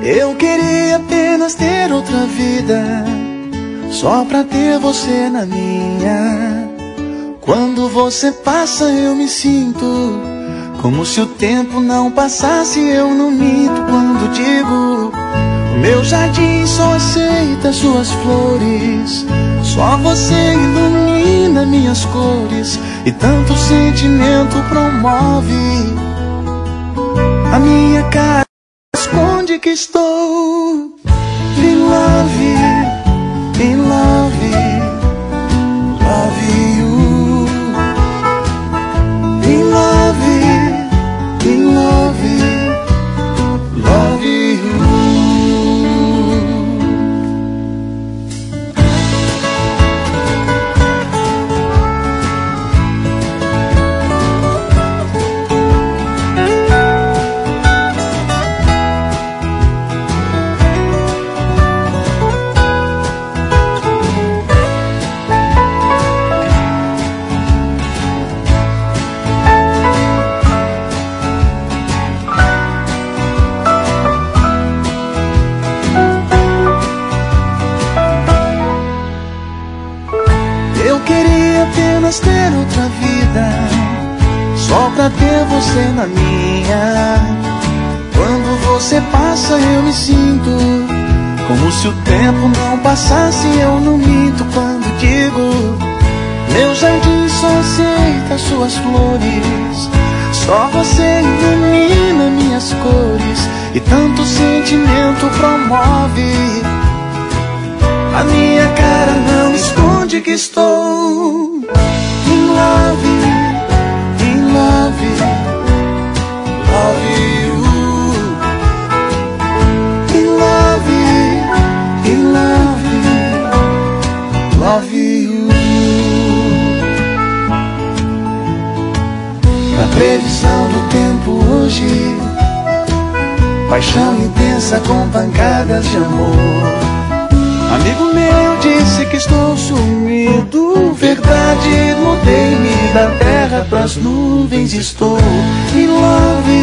Eu queria apenas ter outra vida, só pra ter você na minha. Quando você passa eu me sinto como se o tempo não passasse. Eu não minto quando digo: o meu jardim só aceita suas flores, só você ilumina minhas cores, e tanto sentimento promove. A minha cara esconde que estou in love, in love, love you. In love, in love, love you. Ter outra vida, só pra ter você na minha. Quando você passa eu me sinto como se o tempo não passasse. Eu não minto quando digo: meu jardim só aceita suas flores, só você ilumina minhas cores, e tanto sentimento promove. A minha cara não esconde que estou in love, in love, love you. In love, in love, love you. Na previsão do tempo hoje, paixão intensa com pancadas de amor. Amigo meu disse que estou sumido, verdade, mudei-me da terra pras nuvens. Estou in love,